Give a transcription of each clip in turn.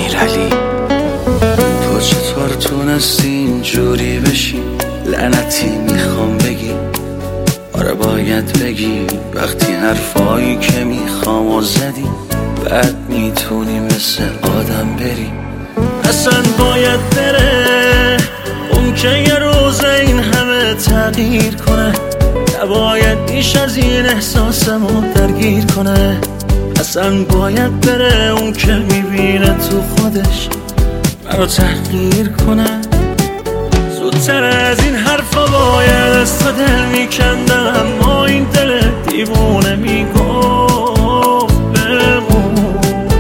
امیرعلی. تو چطور تونستی اینجوری بشی؟ لعنتی میخوام بگی، آره باید بگی وقتی حرفایی که میخوام و زدی، بعد میتونی مثل آدم بری. اصلا باید بره اون که یه روز این همه تغییر کنه، نباید بیش از این احساسمو درگیر کنه. اصلا باید بره اون که میبینه تو خودش منو تحقیر کنه. زودتر از این حرفا باید از تو دل میکندم، اما این دل دیوونه میگفت بمون.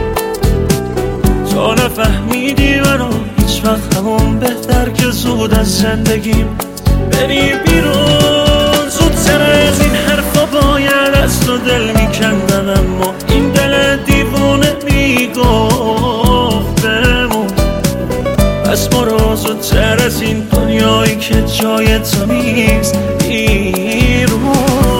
تو نفهمیدی منو هیچ وقت، همون بهتر که زود از زندگیم بری بیرون. زودتر از این حرفا باید از تو دل میکندم، اما این دل دیوونه میگفت بمون. پس برو زودتر از این دنیایی که جای تو نیست بیرون.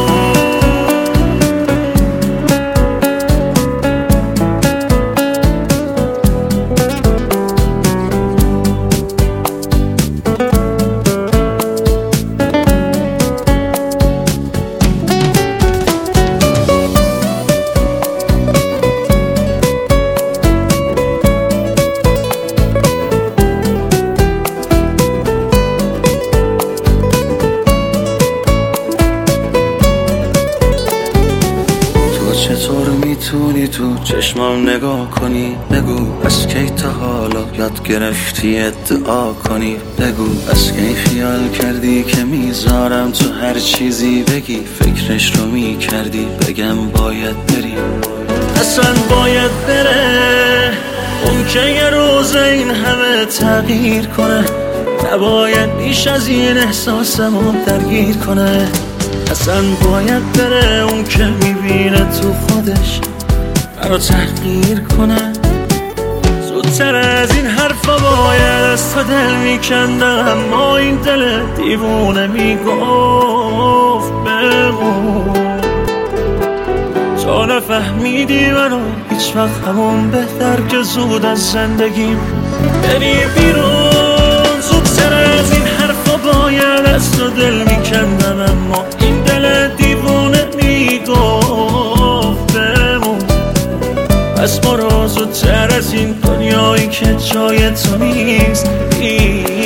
چطور میتونی تو چشمام نگاه کنی؟ بگو از کی تا حالا یاد گرفتی ادعا کنی؟ بگو از کی خیال کردی که میذارم تو هر چیزی بگی؟ فکرش رو میکردی بگم باید بری؟ اصلا باید بره اون که یه روز این همه تغییر کنه، نباید بیش از این احساسمو درگیر کنه. اصلا باید بره اون که میبینه تو خودش منو تحقیر کنه. زودتر از این حرفا باید از تو دل میکندم، اما این دل دیوونه میگفت بمون. تو نفهمیدی منو هیچ وقت، همون بهتر که زود از زندگیم بری بیرون. زودتر از این حرفا باید از تو دل میکندم، اما این دل دیوونه میگفت بمون. پس برو زودتر از این دنیایی که جای تو نیست